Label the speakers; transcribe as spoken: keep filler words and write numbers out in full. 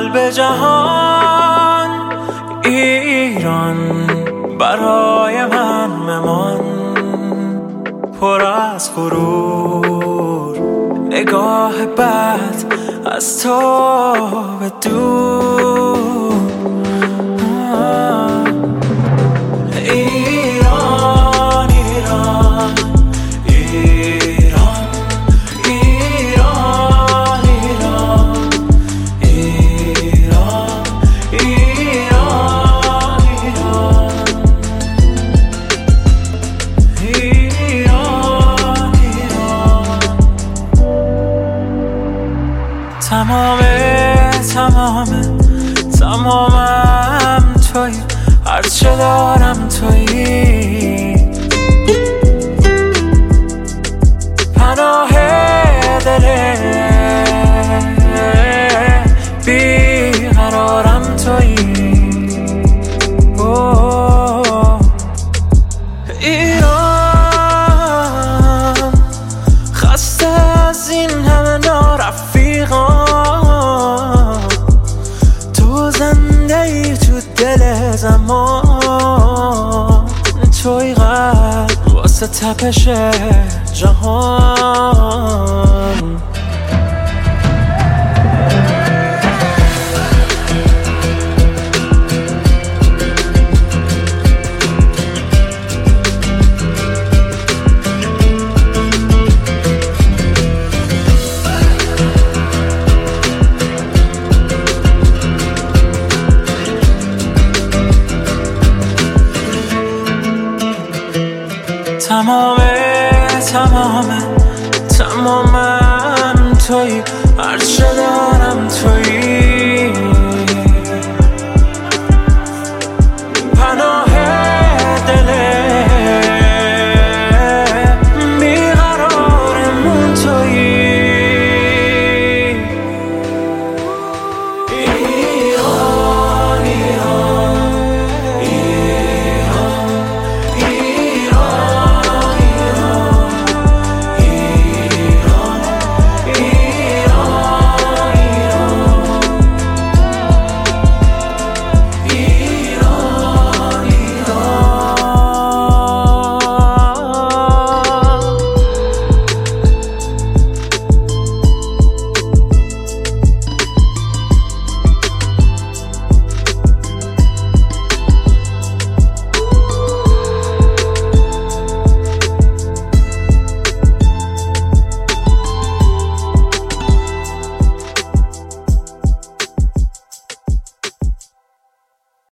Speaker 1: قلب جهان ایران برای من ممان، پر از غرور نگاه بد از تو به دور. ایران ایران ایران ایران ایران ایران ایران ایران ایران تمام تمام تمامم تویی، هرچه دارم تویی، پناه دل بیقرارم تویی. ایران خسته از این همه نارفیقان، تو زنده ای تو دل زمان، توی قلب واسه تپش جهان. تمام تمام تمامم تویی، هرچه دارم